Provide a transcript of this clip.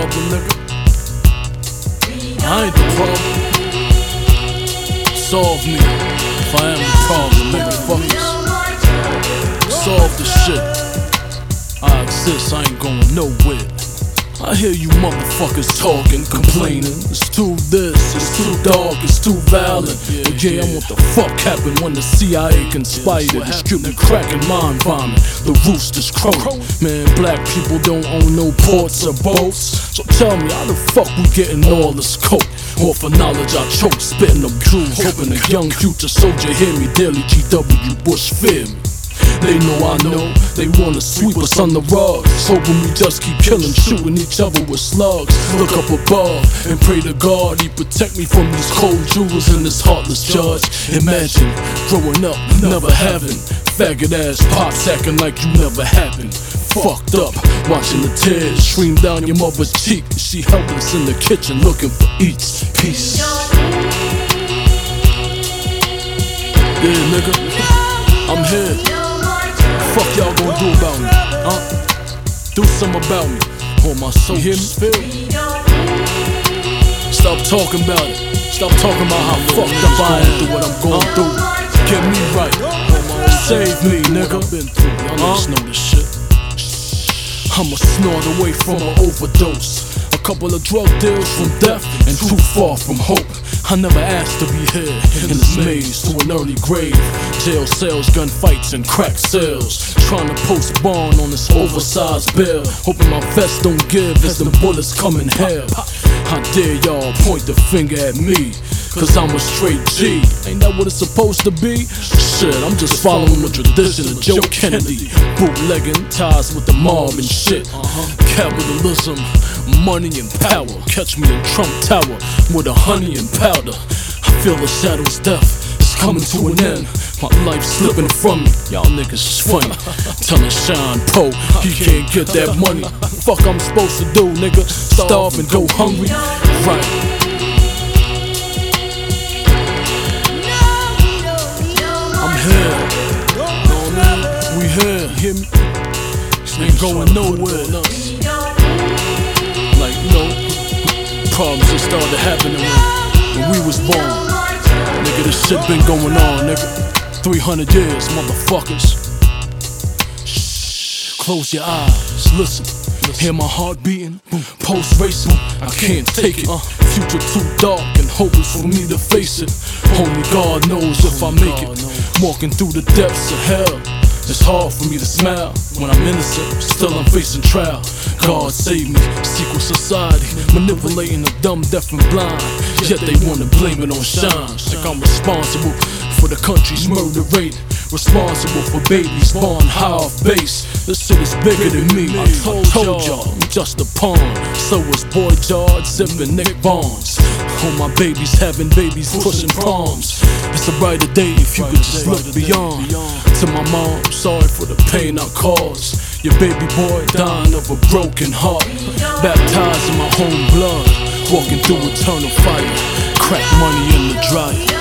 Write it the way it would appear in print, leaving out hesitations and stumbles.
problem, nigga. I ain't the problem. Solve me if I am the problem, nigga. Fuckers. Solve the shit. I exist, I ain't going nowhere. I hear you motherfuckers talking, complaining. It's too this, it's too dark, it's too violent. But yeah, I want the fuck happened when the CIA conspired to distribute crack and mind vomit. The roosters crowing. Man, black people don't own no ports or boats. So tell me, how the fuck we getting all this coke? Or for knowledge I choke, spitting up jewels, hoping a young future soldier hear me daily. GW Bush fear me. They know I know, they wanna sweep us on the rug, hoping we just keep killing, shooting each other with slugs. Look up above and pray to God He protect me from these cold jewels and this heartless judge. Imagine growing up, never having faggot ass pops acting like you never happened. Fucked up, watching the tears stream down your mother's cheek. She helpless in the kitchen looking for each piece. Yeah, nigga, I'm here. Fuck y'all gon' do about me, huh? Do something about me, or my soul. You hear me? Stop talking about it. Stop talking about how fucked up I am through what I'm going through. Get me right. Save me, nigga. Y'all niggas know this shit. I'm a snort away from an overdose, a couple of drug deals from death, and too far from hope. I never asked to be here in this maze to an early grave. Jail cells, gunfights, and crack sales. Trying to post bond on this oversized bill, hoping my vest don't give as the bullets come in hell. I dare y'all point the finger at me, cause I'm a straight G. Ain't that what it's supposed to be? Shit, I'm just following the tradition of Joe Kennedy, bootlegging ties with the mob and shit. Capitalism, money and power. Catch me in Trump Tower with a honey and powder. I feel the shadow's death is coming to an end. My life's slipping from me. Y'all niggas is funny. Telling Sean Poe he can't get that money. Fuck I'm supposed to do, nigga? Starve and go hungry? Right. I'm here. No, man, we here. Hear me? Ain't going nowhere. Like, you know, problems that started happening when we was born. Nigga, this shit been going on, nigga. 300 years, motherfuckers. Shh, close your eyes, listen. Hear my heart beating, pulse racing. I can't take it. Future too dark and hopeless for me to face it. Only God knows if I make it. Walking through the depths of hell. It's hard for me to smile when I'm innocent, still I'm facing trial. God save me, secret society manipulating the dumb, deaf and blind. Yet they wanna blame it on Shine. Like I'm responsible for the country's murder rate, responsible for babies born high off base. This shit is bigger than me. I told y'all I'm just a pawn. So was Boy George, sipping Nick Barnes. All my babies having babies pushing palms. It's a brighter day if you could just look beyond. To my mom, sorry for the pain I caused. Your baby boy dying of a broken heart. Baptized in my home blood, walking through eternal fire. Crack money in the dryer.